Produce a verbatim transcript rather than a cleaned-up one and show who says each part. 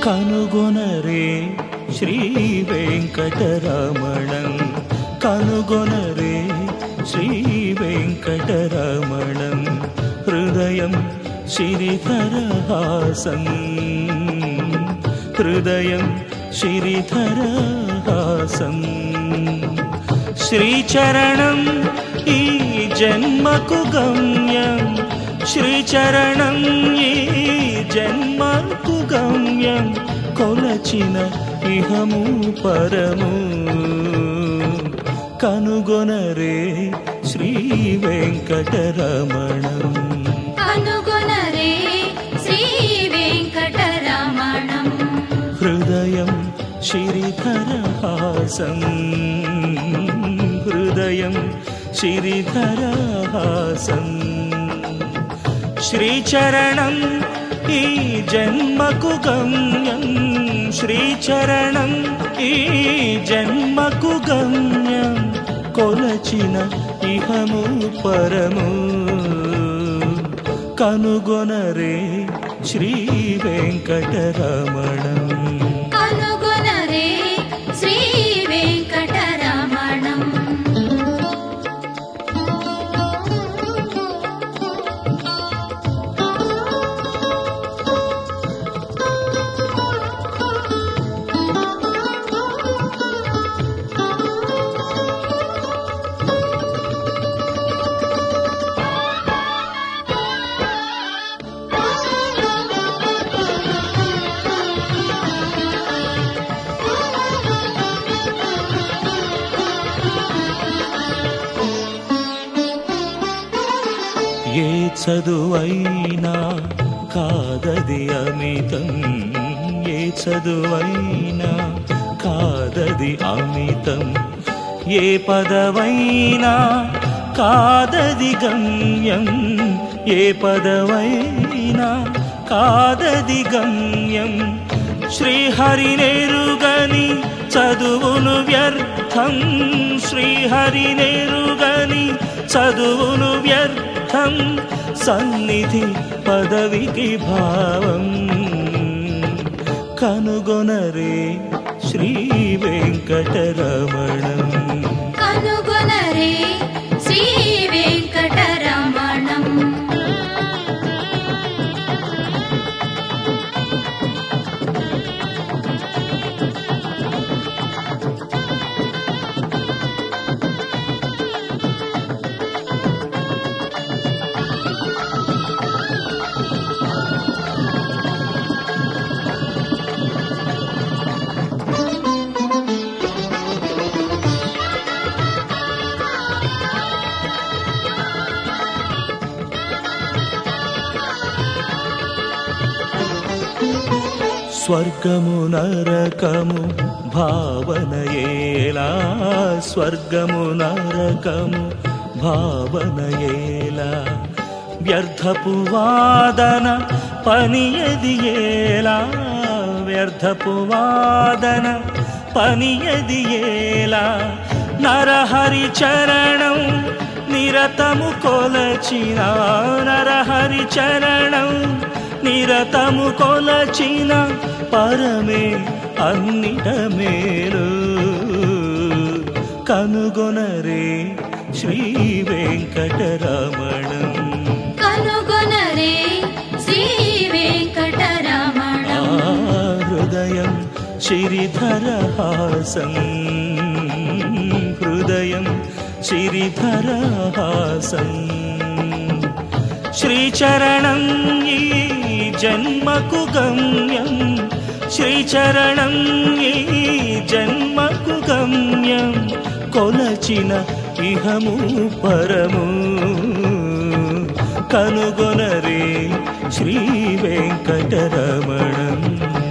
Speaker 1: కనుగొనరే శ్రీ వెంకటరమణం కనుగొనరే శ్రీ వెంకటరమణం హృదయం శ్రీధరహాసం హృదయం శ్రీధరహాసం శ్రీచరణం ఈ జన్మకు గమ్యం శ్రీచరణం ఈ జన్మకు గమ్యం కొలచిన ఇహము పరము కనుగొనరే శ్రీ వెంకటరమణం
Speaker 2: కనుగొనరే శ్రీ వెంకటరమణం
Speaker 1: హృదయం శ్రీధరహాసం హృదయం శ్రీధరహాసం శ్రీచరణం ఈ జన్మకు గమ్యం శ్రీచరణం ఈ జన్మకు గమ్యం కొలచిన ఇహము పరము కనుగొనరే శ్రీ వెంకటరమణం
Speaker 2: కనుగొనరే శ్రీ వెంకటరమణం
Speaker 1: ఏ చదువైనా కాదది అమితం ఏ చదువైనా కాదది అమితం ఏ పదవైనా కాదది గమ్యం ఏ పదవైనా కాదది గమ్యం శ్రీహరినేరుగని చదువును వ్యర్థం శ్రీహరినేరుగని చదువును వ్యర్థం సన్నిధి పదవికి భావం కనుగొనరే శ్రీ వెంకటరమణం
Speaker 2: కనుగొనరే శ్రీ వెంకటరమణం
Speaker 1: స్వర్గము నరకము భావనయేలా స్వర్గము నరకము భావనయేలా వ్యర్థపు వాదన పనియదియేలా వ్యర్థపు వాదన పనియదియేలా నరహరి చరణం నిరతము కొలచిన నరహరి చరణం నిరతము కొలచిన పరమే అన్నిట మేలు కనుగొనరే శ్రీ వెంకటరమణం
Speaker 2: కనుగొనరే శ్రీ వెంకటరమణం
Speaker 1: హృదయం శ్రీధరహాసం హృదయం శ్రీధరహాసం శ్రీచరణం ఈ జన్మకు గమ్యం శ్రీచరణం ఈ జన్మకు గమ్యం కొలచిన ఇహము పరము కనుగొనరే శ్రీ వెంకటరమణం